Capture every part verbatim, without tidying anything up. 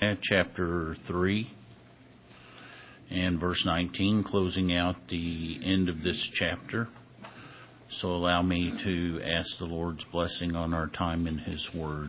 chapter three and verse nineteen, closing out the end of this chapter. So allow me to ask the Lord's blessing on our time in His Word.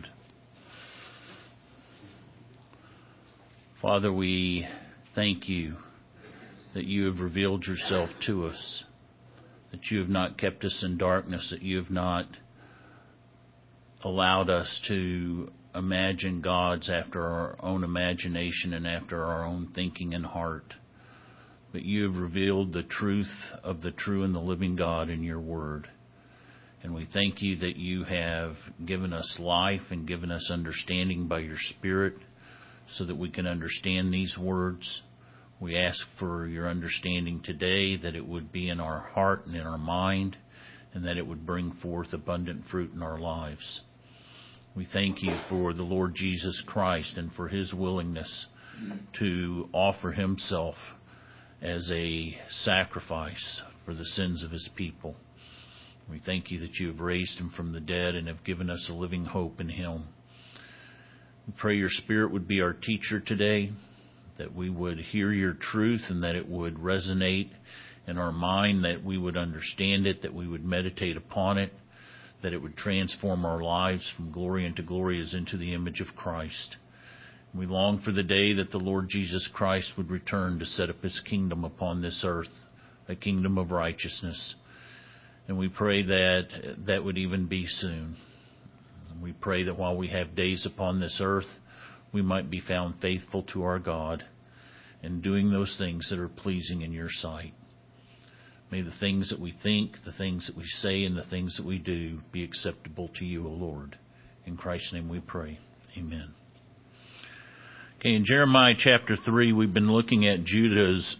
Father, we thank you that you have revealed yourself to us, that you have not kept us in darkness, that you have not allowed us to imagine gods after our own imagination and after our own thinking and heart. But you have revealed the truth of the true and the living God in your word. And we thank you that you have given us life and given us understanding by your Spirit so that we can understand these words. We ask for your understanding today, that it would be in our heart and in our mind, and that it would bring forth abundant fruit in our lives. We thank you for the Lord Jesus Christ and for his willingness to offer himself as a sacrifice for the sins of his people. We thank you that you have raised him from the dead and have given us a living hope in him. We pray your Spirit would be our teacher today, that we would hear your truth and that it would resonate in our mind, that we would understand it, that we would meditate upon it, that it would transform our lives from glory into glory as into the image of Christ. We long for the day that the Lord Jesus Christ would return to set up his kingdom upon this earth, a kingdom of righteousness. And we pray that that would even be soon. And we pray that while we have days upon this earth, we might be found faithful to our God and doing those things that are pleasing in your sight. May the things that we think, the things that we say, and the things that we do be acceptable to you, O Lord. In Christ's name we pray. Amen. Okay, in Jeremiah chapter three, we've been looking at Judah's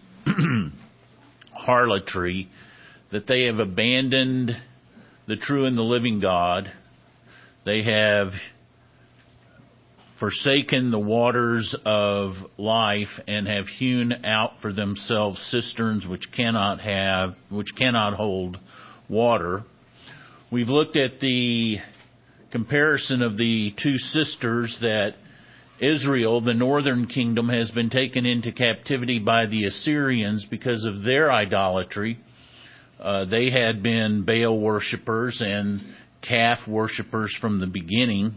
harlotry, that they have abandoned the true and the living God. They have forsaken the waters of life and have hewn out for themselves cisterns which cannot have, which cannot hold water. We've looked at the comparison of the two sisters, that Israel, the northern kingdom, has been taken into captivity by the Assyrians because of their idolatry. Uh, they had been Baal worshippers and calf worshippers from the beginning,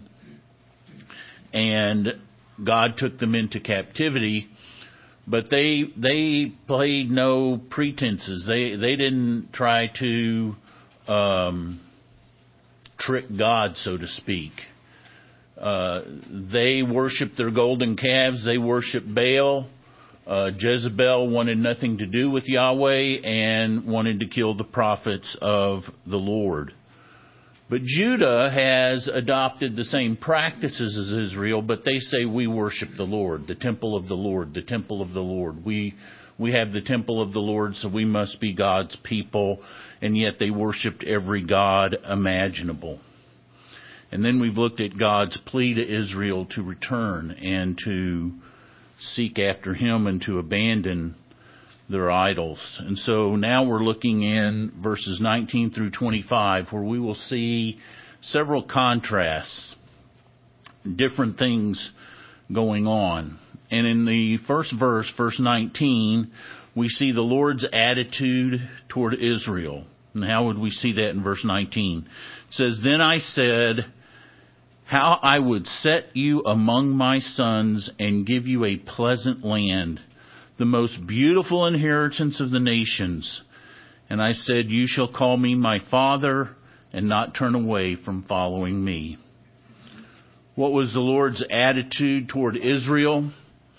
and God took them into captivity. But they they played no pretenses. They they didn't try to um, trick God, so to speak. Uh, they worshipped their golden calves. They worshipped Baal. Uh, Jezebel wanted nothing to do with Yahweh and wanted to kill the prophets of the Lord. But Judah has adopted the same practices as Israel, but they say we worship the Lord, the temple of the Lord, the temple of the Lord. We we have the temple of the Lord, so we must be God's people, and yet they worshipped every god imaginable. And then we've looked at God's plea to Israel to return and to seek after him and to abandon their idols. And so now we're looking in verses nineteen through twenty-five, where we will see several contrasts, different things going on. And in the first verse, verse nineteen, we see the Lord's attitude toward Israel. And how would we see that in verse nineteen? It says, "Then I said, how I would set you among my sons and give you a pleasant land, the most beautiful inheritance of the nations. And I said, you shall call me my father and not turn away from following me." What was the Lord's attitude toward Israel?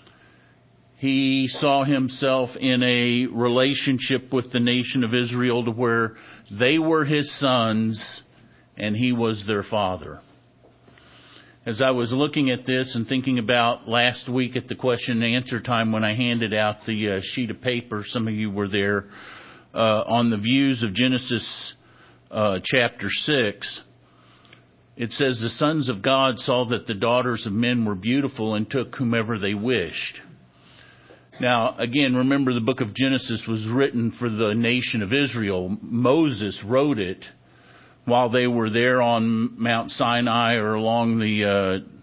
He saw himself in a relationship with the nation of Israel to where they were his sons and he was their father. As I was looking at this and thinking about last week at the question and answer time when I handed out the uh, sheet of paper, some of you were there, uh, on the views of Genesis uh, chapter six, it says, "The sons of God saw that the daughters of men were beautiful and took whomever they wished." Now, again, remember the book of Genesis was written for the nation of Israel. Moses wrote it while they were there on Mount Sinai or along the uh,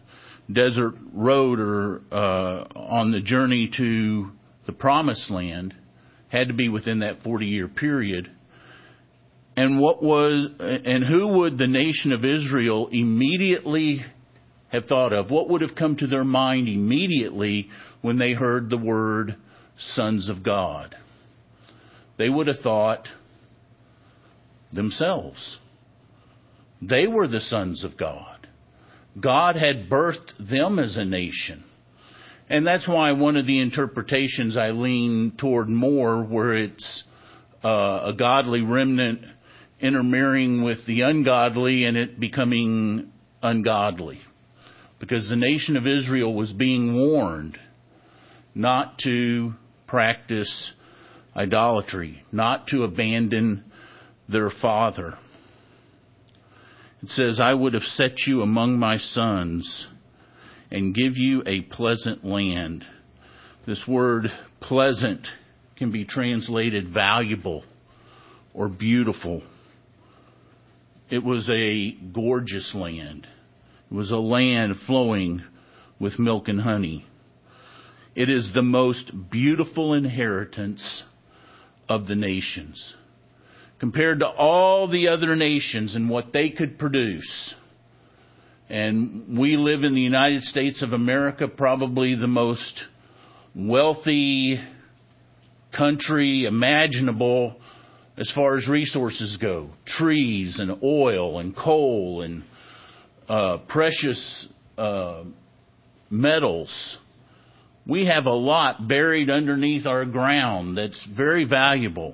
desert road or uh, on the journey to the promised land had to be within that forty-year period. And what was, and who would the nation of Israel immediately have thought of? What would have come to their mind immediately when they heard the word sons of God? They would have thought themselves. They were the sons of God. God had birthed them as a nation. And that's why one of the interpretations I lean toward more, where it's uh, a godly remnant intermarrying with the ungodly and it becoming ungodly. Because the nation of Israel was being warned not to practice idolatry, not to abandon their father. It says, I would have set you among my sons and give you a pleasant land. This word pleasant can be translated valuable or beautiful. It was a gorgeous land. It was a land flowing with milk and honey. It is the most beautiful inheritance of the nations. Compared to all the other nations and what they could produce. And we live in the United States of America, probably the most wealthy country imaginable as far as resources go. Trees and oil and coal and uh, precious uh, metals. We have a lot buried underneath our ground that's very valuable.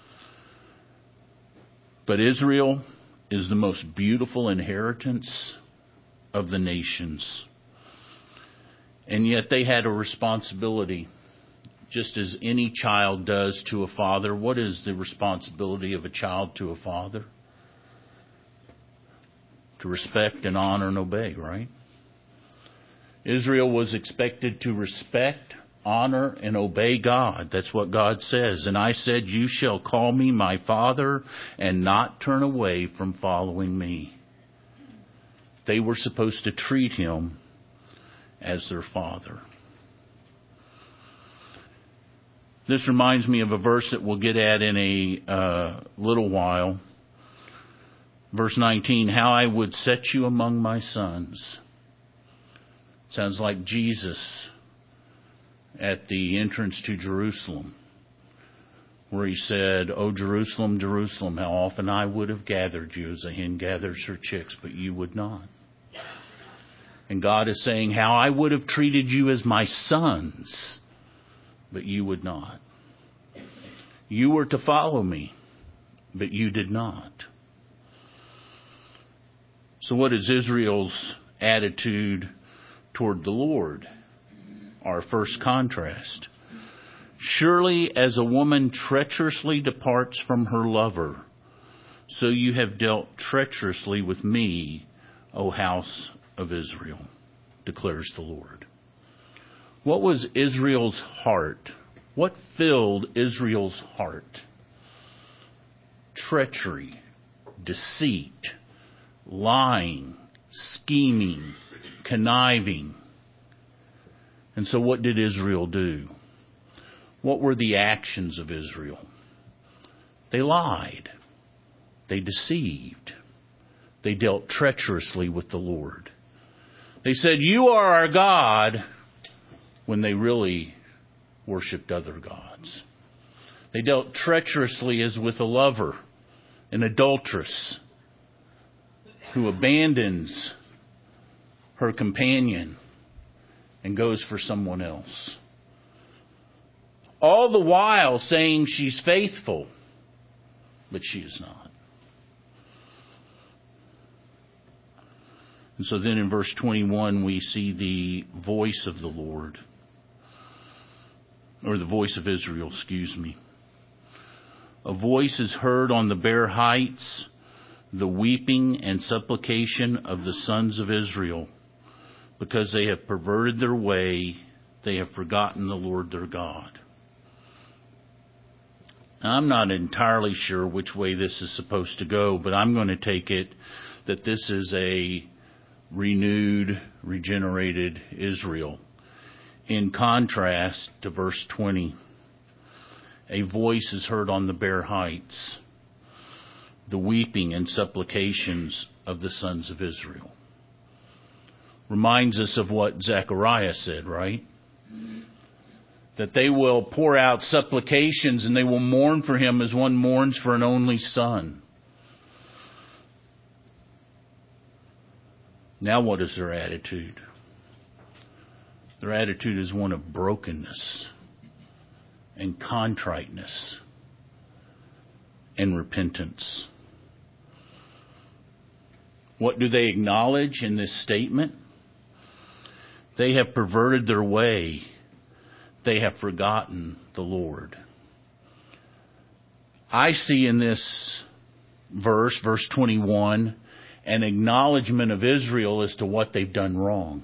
But Israel is the most beautiful inheritance of the nations. And yet they had a responsibility, just as any child does to a father. What is the responsibility of a child to a father? To respect and honor and obey, right? Israel was expected to respect, honor, and obey God. That's what God says. And I said, you shall call me my father and not turn away from following me. They were supposed to treat him as their father. This reminds me of a verse that we'll get at in a uh, little while. Verse nineteen, how I would set you among my sons. Sounds like Jesus at the entrance to Jerusalem, where he said, "O Jerusalem, Jerusalem, how often I would have gathered you as a hen gathers her chicks, but you would not." And God is saying, how I would have treated you as my sons, but you would not. You were to follow me, but you did not. So what is Israel's attitude toward the Lord? Our first contrast. Surely as a woman treacherously departs from her lover, so you have dealt treacherously with me, O house of Israel, declares the Lord. What was Israel's heart? What filled Israel's heart? Treachery, deceit, lying, scheming, conniving. And so what did Israel do? What were the actions of Israel? They lied. They deceived. They dealt treacherously with the Lord. They said, you are our God, when they really worshipped other gods. They dealt treacherously as with a lover, an adulteress, who abandons her companion and goes for someone else. All the while saying she's faithful, but she is not. And so then in verse twenty-one we see the voice of the Lord, or the voice of Israel, excuse me. A voice is heard on the bare heights, the weeping and supplication of the sons of Israel, because they have perverted their way, they have forgotten the Lord their God. Now, I'm not entirely sure which way this is supposed to go, but I'm going to take it that this is a renewed, regenerated Israel. In contrast to verse twenty, a voice is heard on the bare heights, the weeping and supplications of the sons of Israel. Reminds us of what Zechariah said, right? That they will pour out supplications and they will mourn for him as one mourns for an only son. Now what is their attitude? Their attitude is one of brokenness and contriteness and repentance. What do they acknowledge in this statement? They have perverted their way. They have forgotten the Lord. I see in this verse, verse twenty-one, an acknowledgement of Israel as to what they've done wrong.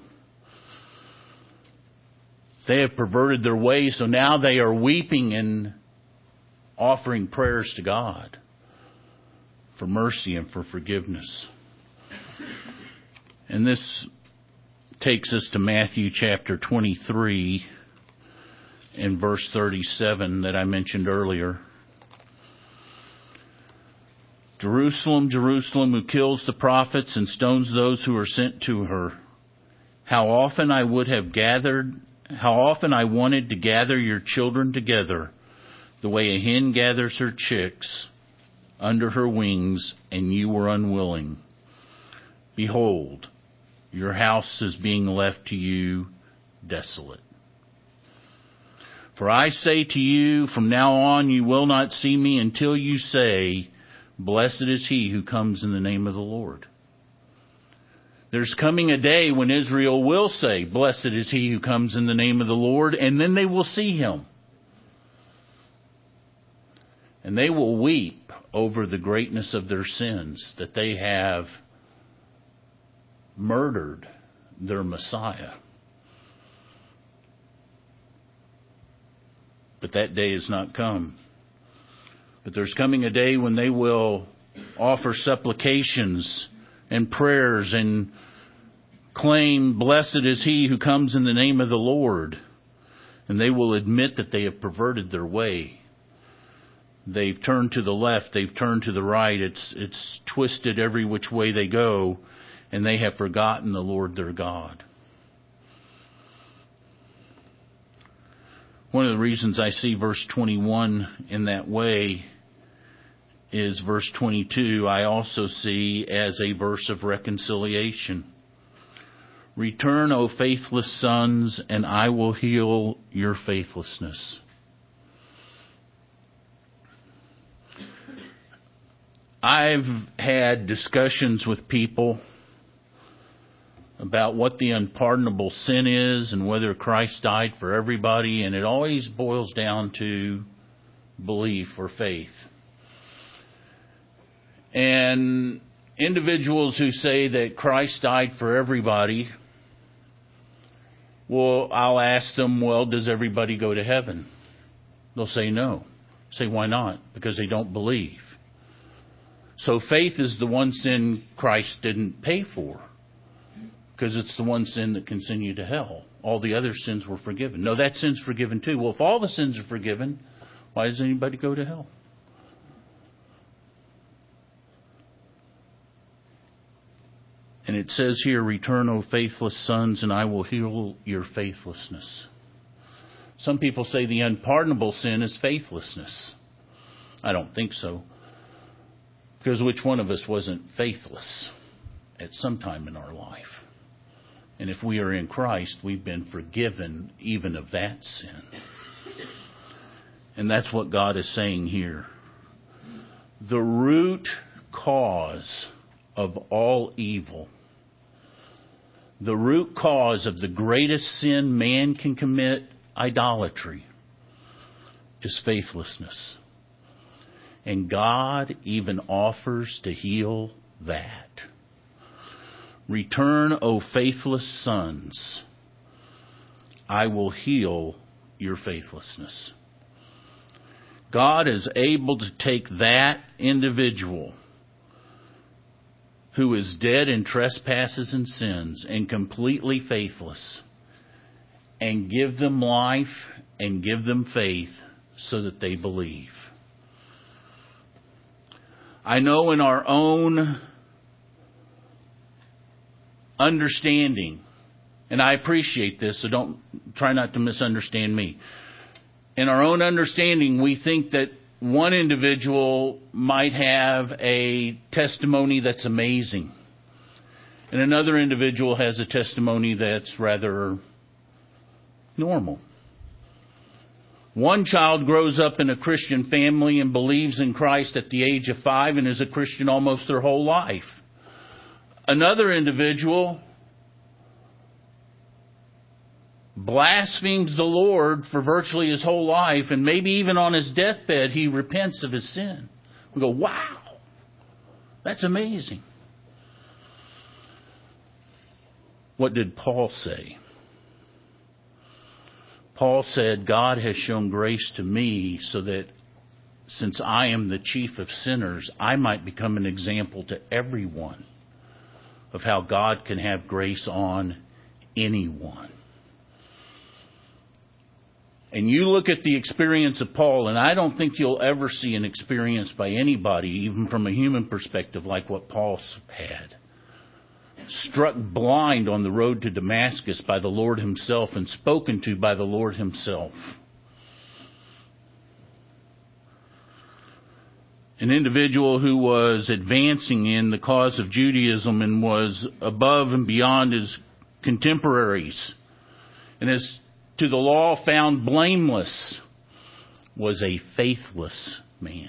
They have perverted their ways, so now they are weeping and offering prayers to God for mercy and for forgiveness. And this takes us to Matthew chapter twenty-three and verse thirty-seven that I mentioned earlier. Jerusalem, Jerusalem, who kills the prophets and stones those who are sent to her. How often I would have gathered, how often I wanted to gather your children together, the way a hen gathers her chicks under her wings, and you were unwilling. Behold, your house is being left to you desolate. For I say to you, from now on you will not see me until you say, blessed is he who comes in the name of the Lord. There's coming a day when Israel will say, blessed is he who comes in the name of the Lord, and then they will see him. And they will weep over the greatness of their sins, that they have murdered their Messiah. But that day has not come. But there's coming a day when they will offer supplications and prayers and claim, blessed is he who comes in the name of the Lord. And they will admit that they have perverted their way. They've turned to the left, they've turned to the right, it's it's twisted every which way they go, and they have forgotten the Lord their God. One of the reasons I see verse twenty-one in that way is verse twenty-two, I also see as a verse of reconciliation. Return, O faithless sons, and I will heal your faithlessness. I've had discussions with people about what the unpardonable sin is and whether Christ died for everybody, and it always boils down to belief or faith. And individuals who say that Christ died for everybody, well, I'll ask them, well, does everybody go to heaven? They'll say no. I say, why not? Because they don't believe. So faith is the one sin Christ didn't pay for, because it's the one sin that can send you to hell. All the other sins were forgiven. No, that sin's forgiven too. Well, if all the sins are forgiven, why does anybody go to hell? And it says here, return, O faithless sons, and I will heal your faithlessness. Some people say the unpardonable sin is faithlessness. I don't think so. Because which one of us wasn't faithless at some time in our life? And if we are in Christ, we've been forgiven even of that sin. And that's what God is saying here. The root cause of all evil, the root cause of the greatest sin man can commit, idolatry, is faithlessness. And God even offers to heal that. Return, O faithless sons. I will heal your faithlessness. God is able to take that individual who is dead in trespasses and sins and completely faithless, and give them life and give them faith so that they believe. I know in our own understanding, and I appreciate this, so don't try not to misunderstand me. In our own understanding, we think that one individual might have a testimony that's amazing, and another individual has a testimony that's rather normal. One child grows up in a Christian family and believes in Christ at the age of five and is a Christian almost their whole life. Another individual blasphemes the Lord for virtually his whole life, and maybe even on his deathbed he repents of his sin. We go, wow, that's amazing. What did Paul say? Paul said, God has shown grace to me so that since I am the chief of sinners, I might become an example to everyone of how God can have grace on anyone. And you look at the experience of Paul, and I don't think you'll ever see an experience by anybody, even from a human perspective, like what Paul had. Struck blind on the road to Damascus by the Lord himself and spoken to by the Lord himself. An individual who was advancing in the cause of Judaism and was above and beyond his contemporaries, and as to the law found blameless, was a faithless man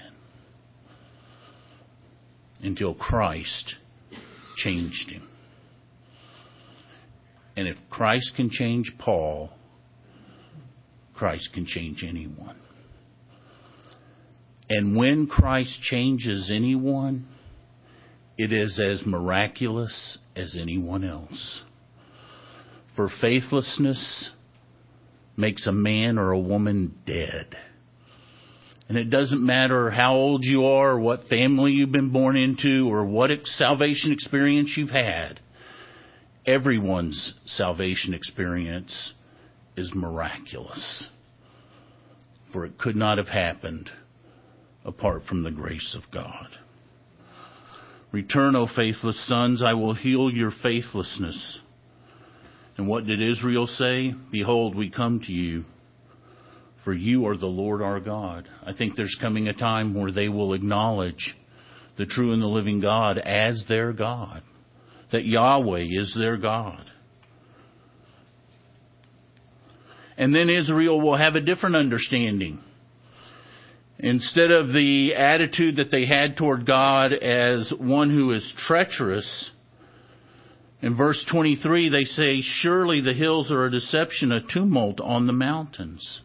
until Christ changed him. And if Christ can change Paul, Christ can change anyone. And when Christ changes anyone, it is as miraculous as anyone else. For faithlessness makes a man or a woman dead. And it doesn't matter how old you are, or what family you've been born into, or what salvation experience you've had. Everyone's salvation experience is miraculous. For it could not have happened apart from the grace of God. Return, O faithless sons, I will heal your faithlessness. And what did Israel say? Behold, we come to you, for you are the Lord our God. I think there's coming a time where they will acknowledge the true and the living God as their God, that Yahweh is their God. And then Israel will have a different understanding. Instead of the attitude that they had toward God as one who is treacherous, in verse twenty-three, they say, surely the hills are a deception, a tumult on the mountains.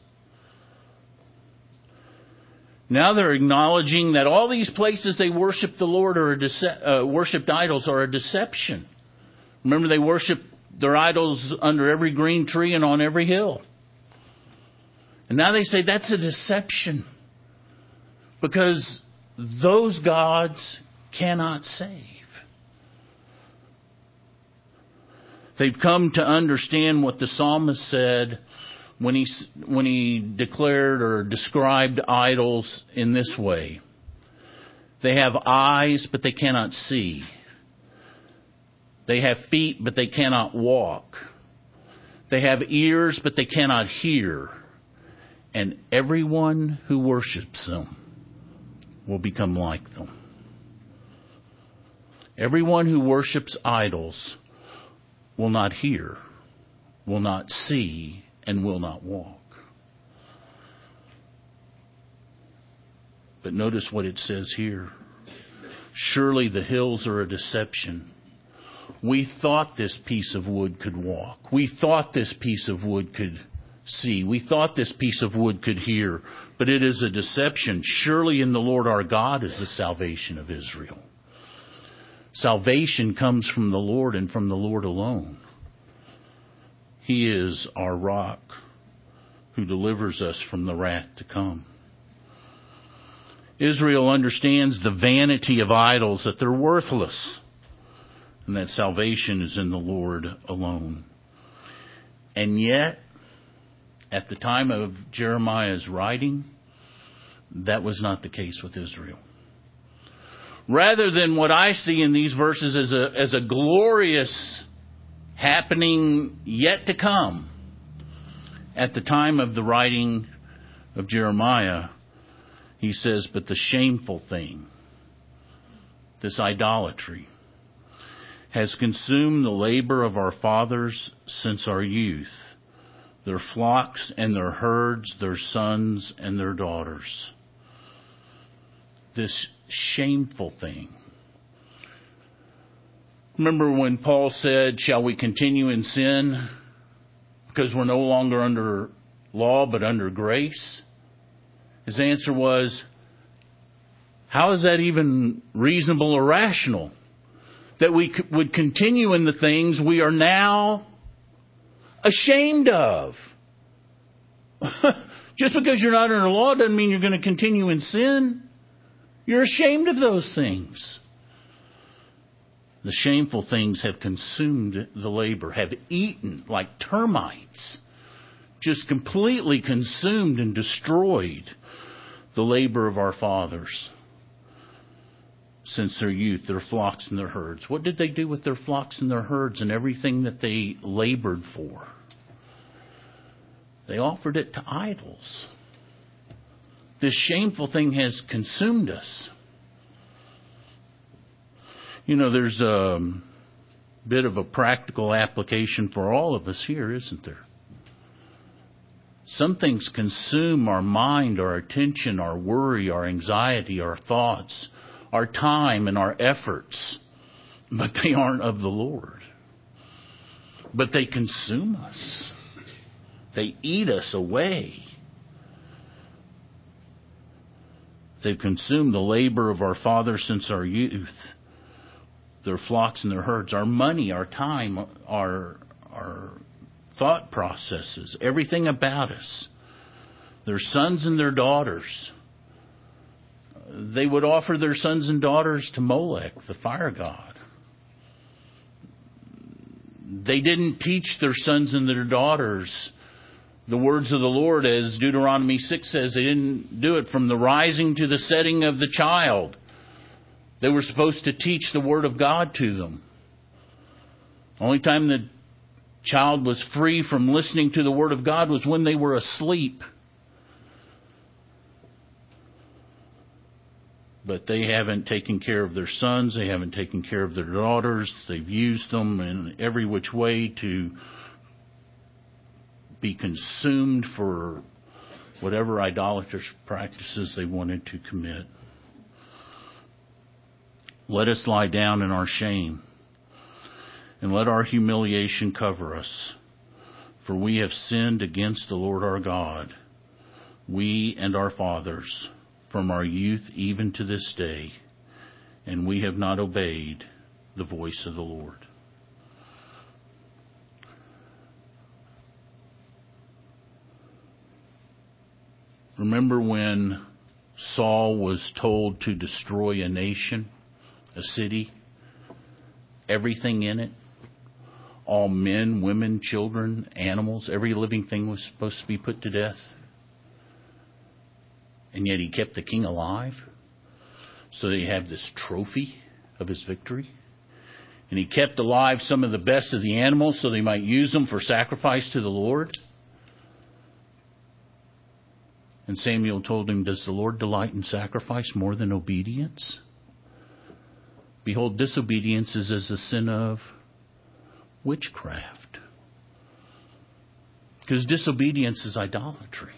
Now they're acknowledging that all these places they worship the Lord are a dece- uh, worshipped idols are a deception. Remember, they worship their idols under every green tree and on every hill. And now they say that's a deception because those gods cannot save. They've come to understand what the psalmist said when he, when he declared or described idols in this way. They have eyes, but they cannot see. They have feet, but they cannot walk. They have ears, but they cannot hear. And everyone who worships them will become like them. Everyone who worships idols will not hear, will not see, and will not walk. But notice what it says here. Surely the hills are a deception. We thought this piece of wood could walk. We thought this piece of wood could see. We thought this piece of wood could hear. But it is a deception. Surely in the Lord our God is the salvation of Israel. Salvation comes from the Lord and from the Lord alone. He is our rock who delivers us from the wrath to come. Israel understands the vanity of idols, that they're worthless. and that salvation is in the Lord alone. And yet, at the time of Jeremiah's writing, that was not the case with Israel. Rather than what I see in these verses as a, as a glorious happening yet to come, at the time of the writing of Jeremiah, he says, but the shameful thing, this idolatry, has consumed the labor of our fathers since our youth, their flocks and their herds, their sons and their daughters. This shameful thing. Remember when Paul said, shall we continue in sin because we're no longer under law but under grace? His answer was, how is that even reasonable or rational? That we would continue in the things we are now ashamed of. Just because you're not under law doesn't mean you're going to continue in sin. You're ashamed of those things. The shameful things have consumed the labor, have eaten like termites, just completely consumed and destroyed the labor of our fathers since their youth, their flocks and their herds. What did they do with their flocks and their herds and everything that they labored for? They offered it to idols. This shameful thing has consumed us. You know, there's a bit of a practical application for all of us here, isn't there? Some things consume our mind, our attention, our worry, our anxiety, our thoughts, our time and our efforts, but they aren't of the Lord. But they consume us. They eat us away. They've consumed the labor of our fathers since our youth, their flocks and their herds, our money, our time, our, our thought processes, everything about us, their sons and their daughters. They would offer their sons and daughters to Molech, the fire god. They didn't teach their sons and their daughters the words of the Lord, as Deuteronomy six says. They didn't do it from the rising to the setting of the child. They were supposed to teach the Word of God to them. Only time the child was free from listening to the Word of God was when they were asleep. But they haven't taken care of their sons. They haven't taken care of their daughters. They've used them in every which way to be consumed for whatever idolatrous practices they wanted to commit. Let us lie down in our shame, and let our humiliation cover us. For we have sinned against the Lord our God, we and our fathers, from our youth even to this day, and we have not obeyed the voice of the Lord. Remember when Saul was told to destroy a nation, a city, everything in it? All men, women, children, animals, every living thing was supposed to be put to death. And yet he kept the king alive, so that he had this trophy of his victory. And he kept alive some of the best of the animals, so they might use them for sacrifice to the Lord. And Samuel told him, does the Lord delight in sacrifice more than obedience? Behold, disobedience is as the sin of witchcraft. Because disobedience is idolatry.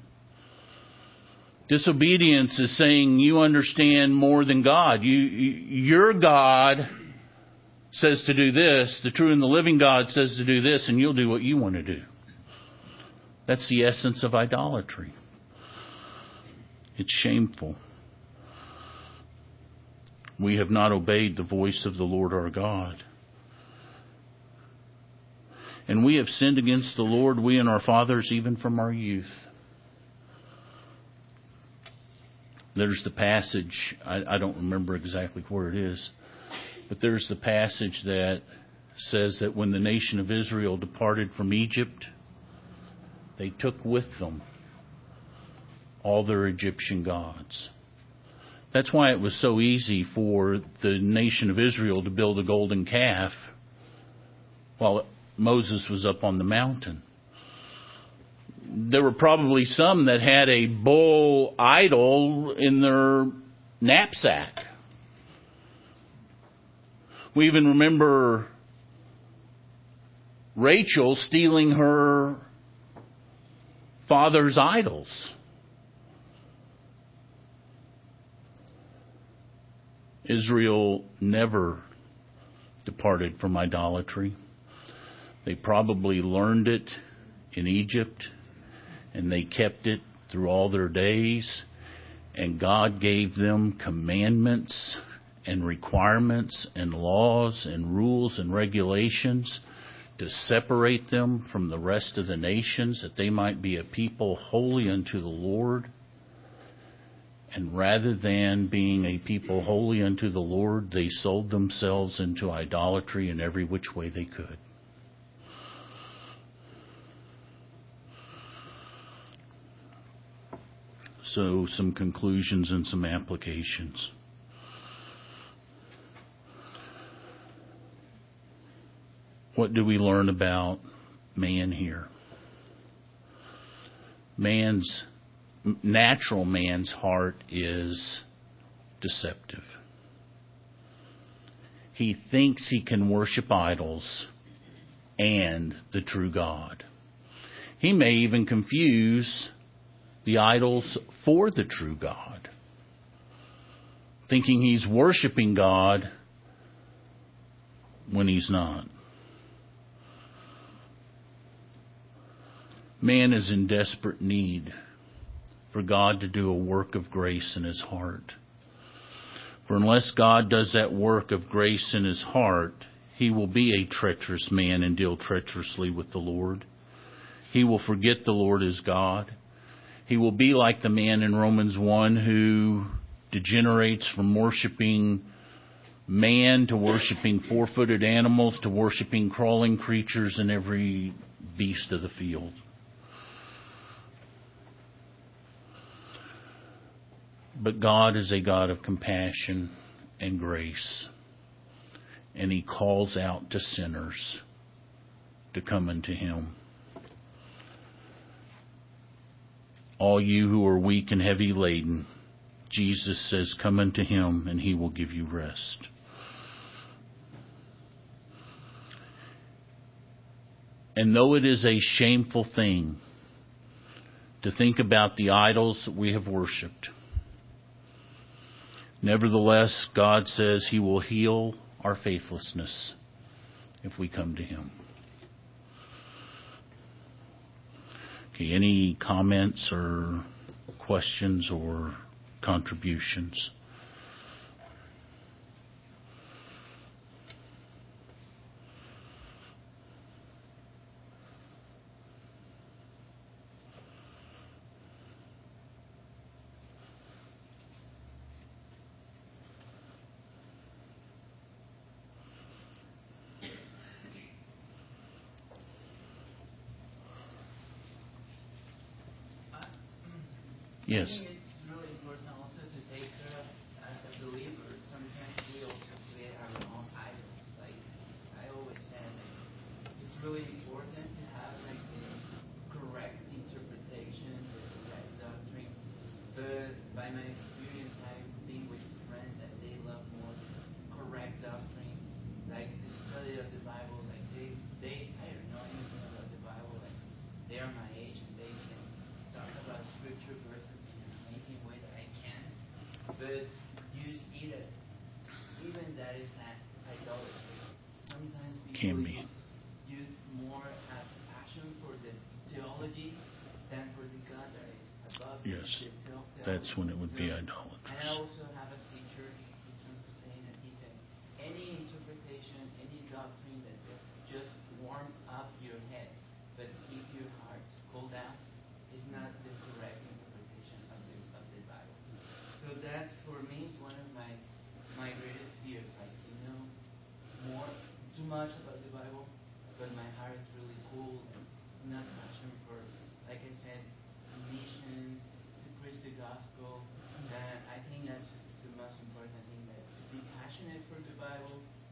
Disobedience is saying you understand more than God. You, you, your God says to do this. The true and the living God says to do this, and you'll do what you want to do. That's the essence of idolatry. It's shameful. We have not obeyed the voice of the Lord our God. And we have sinned against the Lord, we and our fathers, even from our youth. There's the passage, I, I don't remember exactly where it is, But there's the passage that says that when the nation of Israel departed from Egypt, they took with them all their Egyptian gods. That's why it was so easy for the nation of Israel to build a golden calf while Moses was up on the mountain. There were probably some that had a bull idol in their knapsack. We even remember Rachel stealing her father's idols. Israel never departed from idolatry. They probably learned it in Egypt, and they kept it through all their days. And God gave them commandments and requirements and laws and rules and regulations to separate them from the rest of the nations, that they might be a people holy unto the Lord. And rather than being a people holy unto the Lord, they sold themselves into idolatry in every which way they could. So, some conclusions and some applications. What do we learn about man here? Man's Natural man's heart is deceptive. He thinks he can worship idols and the true God. He may even confuse the idols for the true God, thinking he's worshiping God when he's not. Man is in desperate need for God to do a work of grace in his heart. For unless God does that work of grace in his heart, he will be a treacherous man and deal treacherously with the Lord. He will forget the Lord as God. He will be like the man in Romans one who degenerates from worshiping man to worshiping four-footed animals to worshiping crawling creatures and every beast of the field. But God is a God of compassion and grace, and he calls out to sinners to come unto him. All you who are weak and heavy laden, Jesus says, come unto him and he will give you rest. And though it is a shameful thing to think about the idols that we have worshipped, nevertheless, God says he will heal our faithlessness if we come to him. Okay, any comments or questions or contributions? Yes. I think it's really important also to take care of, as a believer, sometimes we also create our own idols. Like I always say, like, it's really important to have like the correct interpretation, the correct doctrine. But by my experience, I've been with friends that they love more correct doctrine, like the study of the Bible. Like they, they, I don't know anything about the Bible. Like they are my age and they can talk about scripture verses amazing way that I can, but you see that even that is an idolatry. Sometimes people Can be. use, use more as passion for the theology than for the God that is above. Yes, the theology. that's when it would be So, idolatrous. and I also have a teacher, he's from Spain, and he said, any interpretation, any doctrine that just warm up your head, but keep your hearts cool down, is not the correct interpretation of the, of the Bible. So that for me is one of my my greatest fears. Like, you know,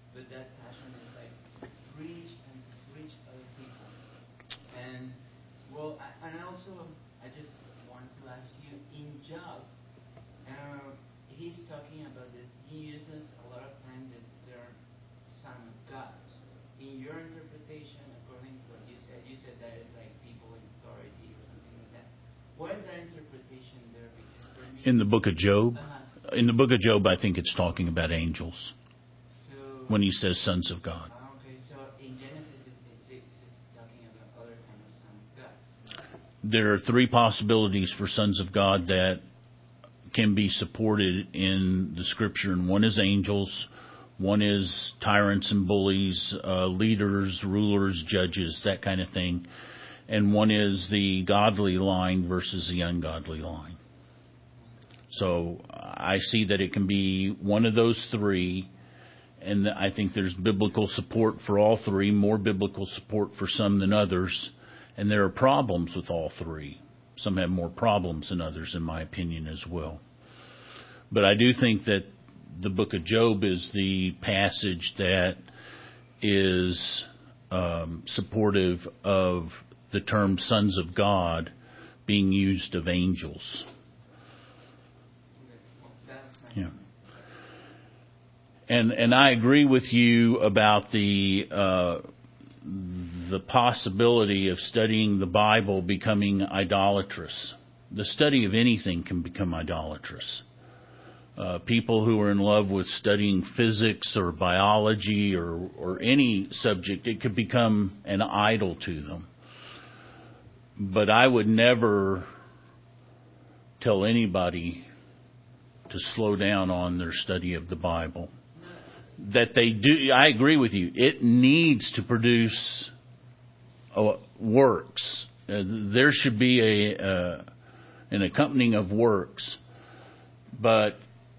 but that passion is like reach and reach other people. And well, I, and also I just want to ask you in Job, uh, he's talking about that he uses a lot of time that they're son of gods. In your interpretation, according to what you said, you said that it's like people in authority or something like that. What is that interpretation there? Because for me, In the book of Job, uh-huh. in the book of Job, I think it's talking about angels So when he says sons of God. ah, okay, so in Genesis it, it's, it's talking about other kind of son of God. There are three possibilities for sons of God that can be supported in the scripture, and one is angels, one is tyrants and bullies, uh, leaders, rulers, judges, that kind of thing, and one is the godly line versus the ungodly line. So I see that it can be one of those three, and I think there's biblical support for all three, more biblical support for some than others, and there are problems with all three. Some have more problems than others, in my opinion, as well. But I do think that the book of Job is the passage that is um, supportive of the term sons of God being used of angels. Yeah. And and I agree with you about the uh, the possibility of studying the Bible becoming idolatrous. The study of anything can become idolatrous. Uh, people who are in love with studying physics or biology or, or any subject, it could become an idol to them. But I would never tell anybody to slow down on their study of the Bible. That they do, I agree with you, it needs to produce uh, works. Uh, there should be a uh, an accompanying of works. But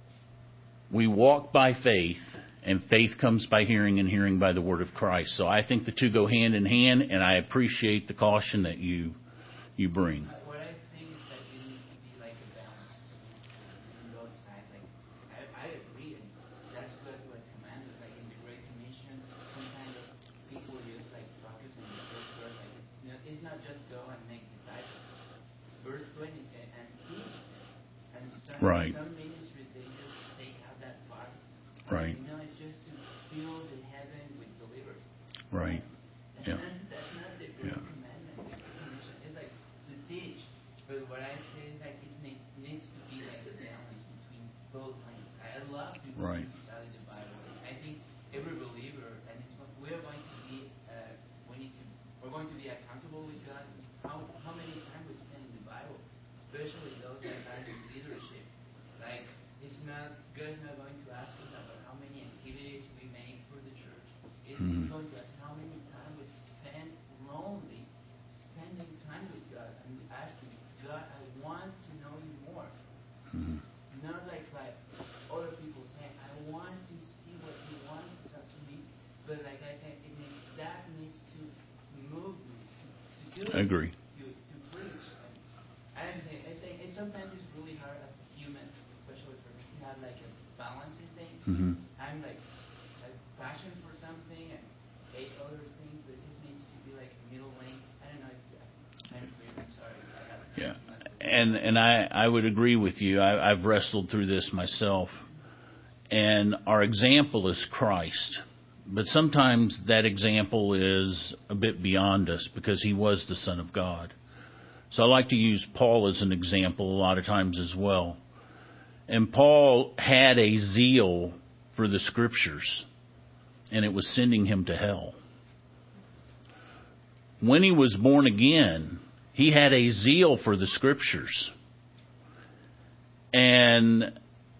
we walk by faith, and faith comes by hearing, and hearing by the word of Christ. So I think the two go hand in hand, and I appreciate the caution that you you bring. What I think is that it needs to be like a balance in both sides. Like I, I agree, and that's what what commanded, like in the Great Commission. Sometimes people just like focus on the first verse, like it's, you know, it's not just go and make disciples. Verse twenty said, and teach them. And some, Right. some ministries they just take out that part. Right. You know, it's just to fill the heaven with believers. Right. That's Yeah. not, that's not the Great Yeah. Commandment. The Great Commission is like to teach. But what I say is like it need, needs to be like a balance between both lanes. I love to Right. study the Bible. I think every believer, and it's what we're going to be, uh, we need to, we're going to be accountable with God. How how many time we spend in the Bible, especially those that are in leadership. Like it's not God's not going to ask us about how many activities we make for the church. It's Mhm. going to ask how many time we spend lonely, spending time with God and asking God, I want to know you more. Mhm. Not like like other people saying, I want to see what you want to talk to me, but like I said, it needs, that needs to move me to, to do I it, agree. to, to preach. And I say, I say, and sometimes it's really hard as a human, especially for me, to have like a balancing thing. Mhm. I'm like, like passion for something and hate other things, but it just needs to be like a middle lane. I don't know if I'm clear. I'm sorry. I have Yeah. too much. And and I, I would agree with you. I, I've wrestled through this myself. And our example is Christ. But sometimes that example is a bit beyond us because he was the Son of God. So I like to use Paul as an example a lot of times as well. And Paul had a zeal for the Scriptures, and it was sending him to hell. When he was born again, he had a zeal for the Scriptures. And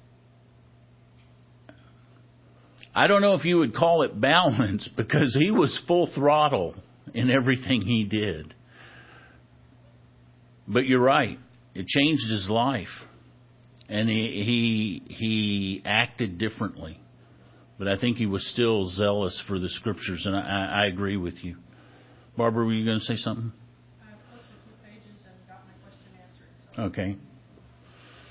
I don't know if you would call it balance because he was full throttle in everything he did. But you're right. It changed his life. And he, he, he acted differently. But I think he was still zealous for the Scriptures, and I, I agree with you. Barbara, were you going to say something? I flipped a few pages and got my question answered. So. Okay.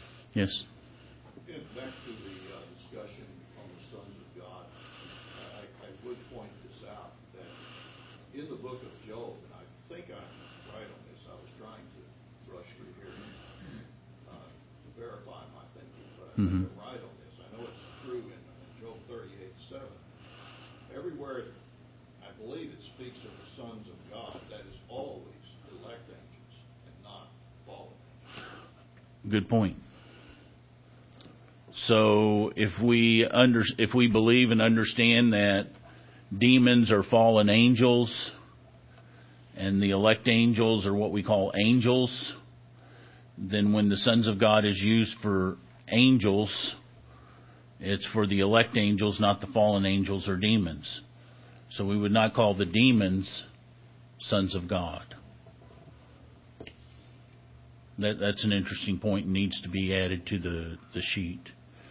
Yes? Yeah, back to the uh, discussion on the sons of God. I would point this out, that in the book of Job, and I think I'm right on this, I was trying to brush through here uh, to verify my thinking, but I think Mhm. I'm right on this. I know it's true in Job thirty-eight seven. Everywhere, I believe it speaks of the sons of God, that is always elect angels and not fallen angels. Good point. So if we under, if we believe and understand that demons are fallen angels and the elect angels are what we call angels, then when the sons of God is used for angels, it's for the elect angels, not the fallen angels or demons. So we would not call the demons sons of God. That, that's an interesting point and needs to be added to the, the sheet.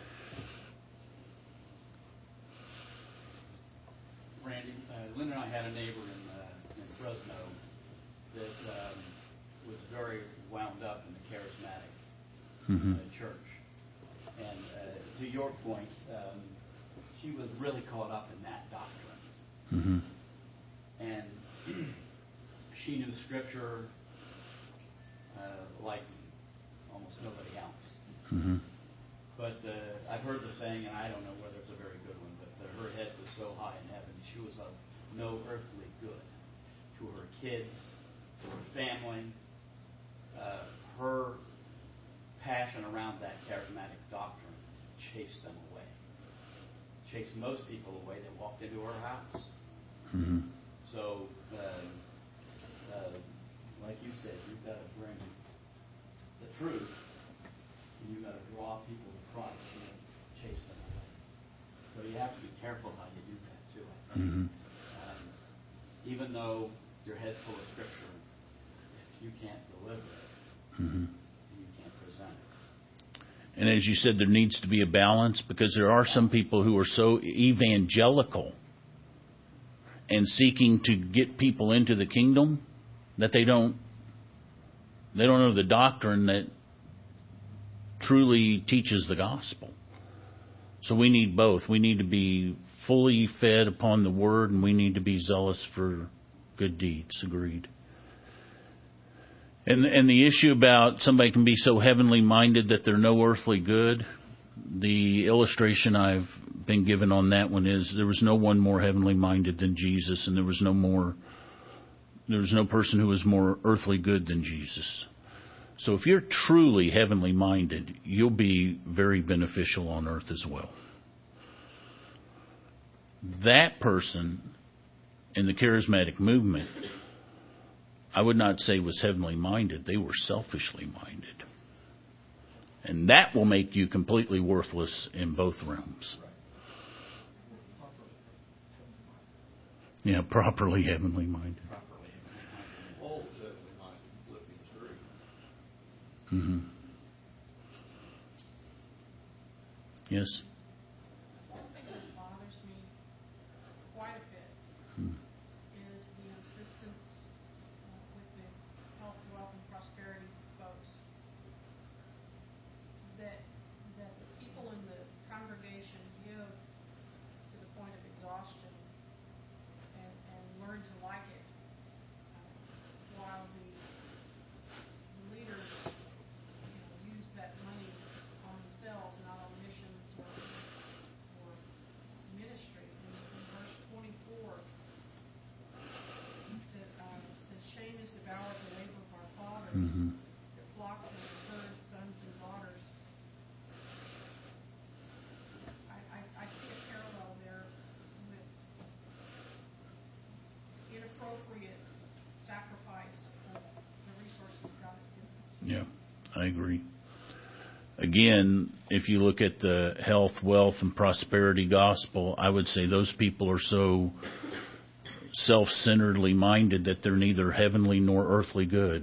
Randy, uh, Lynn and I had a neighbor in, uh, in Fresno that um, was very wound up in the charismatic Mm-hmm. uh, church. And uh, to your point, um, she was really caught up in that doctrine. Mm-hmm. And she knew Scripture uh, like almost nobody else. Mm-hmm. But uh, I've heard the saying, and I don't know whether it's a very good one, but uh, her head was so high in heaven, she was of no earthly good to her kids, to her family. Uh, her passion around that charismatic doctrine chased them away. Chased most people away that walked into her house. Mm-hmm. So, uh, uh, like you said, you've got to bring the truth, and you've got to draw people to Christ and chase them away. So you have to be careful how you do that too, I think. Mm-hmm. Um, even though your head's full of Scripture, if you can't deliver it, Mm-hmm. you can't present it. And as you said, there needs to be a balance, because there are some people who are so evangelical and seeking to get people into the kingdom that they don't they don't know the doctrine that truly teaches the gospel. So we need both. We need to be fully fed upon the word, and we need to be zealous for good deeds. Agreed. And and the issue about somebody can be so heavenly minded that they're no earthly good, the illustration I've been given on that one is there was no one more heavenly minded than Jesus, and there was no more there was no person who was more earthly good than Jesus. So if you're truly heavenly minded, you'll be very beneficial on earth as well. That person in the charismatic movement, I would not say was heavenly minded. They were selfishly minded. And that will make you completely worthless in both realms. Yeah, properly heavenly minded. Properly. Paul was heavenly minded in Philippians three. Mm-hmm. Yes. One thing that bothers me quite a bit Mm. is the insistence uh, with the health, wealth, and prosperity folks that that the people in the congregation give to the point of exhaustion and, and learn to like it, uh, while the, the leaders, you know, use that money on themselves, not on missions or or ministry. In, in verse twenty-four, it says, uh, says, shame has devoured the labor of our fathers, Mm-hmm. their flocks and their herds, sons and daughters. I, I, I see a parallel there with inappropriate sacrifice of the resources God has given us. Yeah, I agree. Again, if you look at the health, wealth, and prosperity gospel, I would say those people are so self-centeredly minded that they're neither heavenly nor earthly good.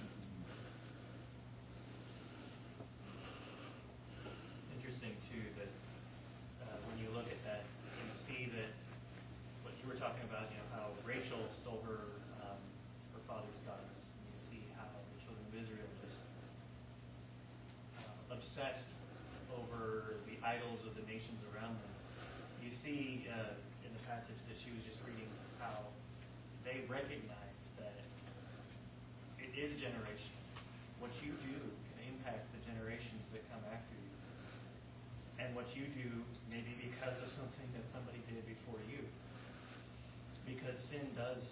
Interesting too that uh, when you look at that, you see that what you were talking about, you know, how Rachel stole her um, her father's gods. You see how the children of Israel just uh, obsessed over the idols of the nations around them. you see uh, in the passage that she was just reading how they recognize that it is generational. What you do can impact the generations that come after you. And what you do may be because of something that somebody did before you. Because sin does,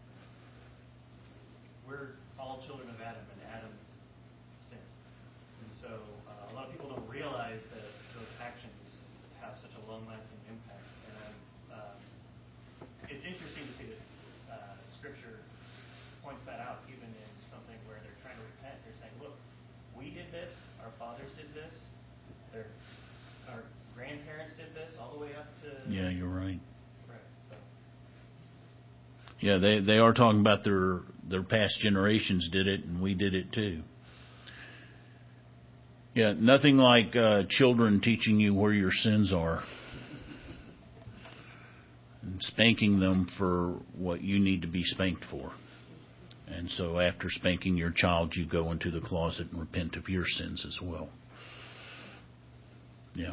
we're all children of Adam, and Adam sinned. And so uh, a lot of people don't realize that those actions have such a long-lasting impact. And um, it's interesting to see that uh, Scripture points that out, even in something where they're trying to repent. They're saying, look, we did this, our fathers did this, their, our grandparents did this, all the way up to... Yeah, you're right. Right, so... Yeah, they, they are talking about their their past generations did it, and we did it too. Yeah, nothing like uh, children teaching you where your sins are. And spanking them for what you need to be spanked for. And so after spanking your child, you go into the closet and repent of your sins as well. Yeah.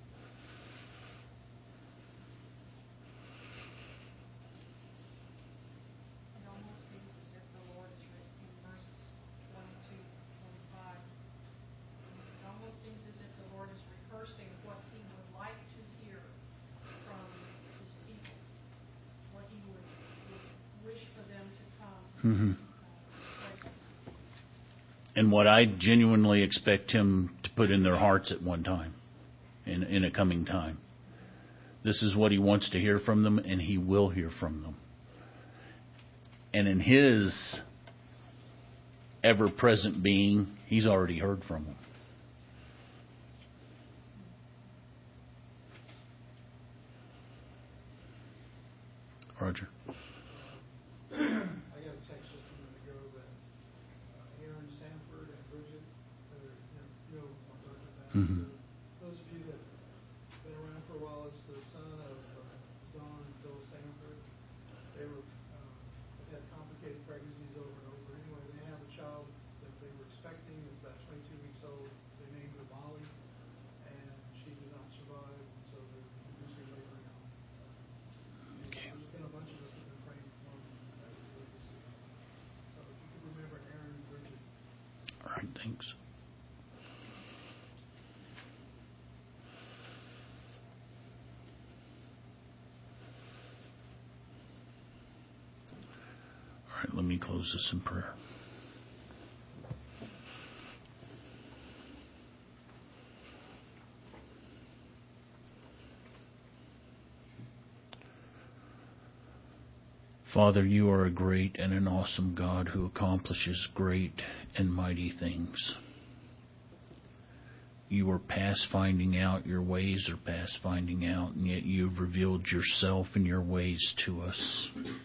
It almost seems as if the Lord is written in verses twenty-two, twenty-five. It almost seems as if the Lord is rehearsing what He would like to hear from His people, what He would, would wish for them to come. Mm-hmm. Uh, And what I genuinely expect Him to put in their hearts at one time, in, in a coming time. This is what He wants to hear from them, and He will hear from them. And in His ever-present being, He's already heard from them. Roger. I got a text just a minute ago that uh, Aaron Sanford and Bridget, uh, you know, you know what I'm talking about. Mm-hmm. So those of you that have been around for a while, it's the son of uh, Don and Phil Sanford. They were uh, they had complicated pregnancies over and over. Anyway, they have a child that they were expecting. It's about twenty-two weeks old. They named her Molly, and she did not survive, and so they're inducing labor now. Okay. There's been a bunch of us that have been praying for them. As we live this year. So if you could remember Aaron and Bridget. All right, thanks. All right, let me close this in prayer. Father, you are a great and an awesome God who accomplishes great and mighty things. You are past finding out, your ways are past finding out, and yet you've revealed yourself and your ways to us.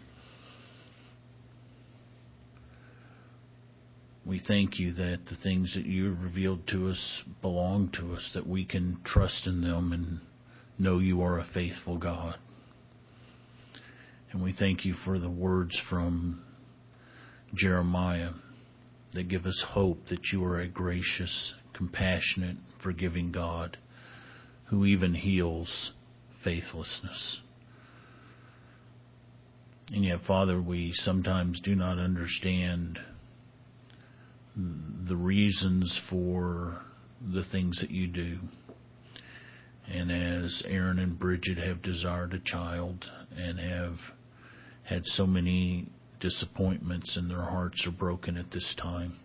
We thank you that the things that you have revealed to us belong to us, that we can trust in them and know you are a faithful God. And we thank you for the words from Jeremiah that give us hope that you are a gracious, compassionate, forgiving God who even heals faithlessness. And yet, Father, we sometimes do not understand the reasons for the things that you do. And as Aaron and Bridget have desired a child and have had so many disappointments and their hearts are broken at this time,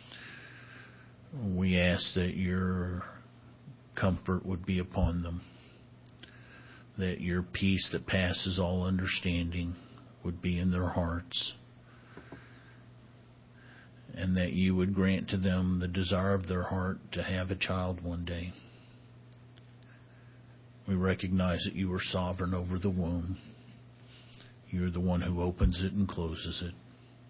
we ask that your comfort would be upon them, that your peace that passes all understanding would be in their hearts, and that you would grant to them the desire of their heart to have a child one day. We recognize that you are sovereign over the womb. You're the one who opens it and closes it.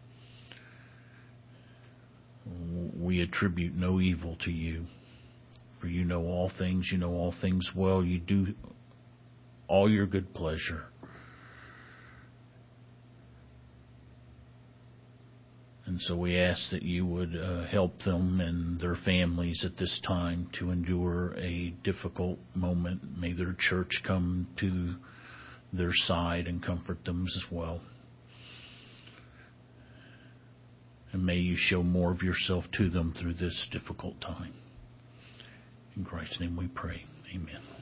We attribute no evil to you, for you know all things, you know all things well, you do all your good pleasure. And so we ask that you would uh, help them and their families at this time to endure a difficult moment. May their church come to their side and comfort them as well. And may you show more of yourself to them through this difficult time. In Christ's name we pray. Amen.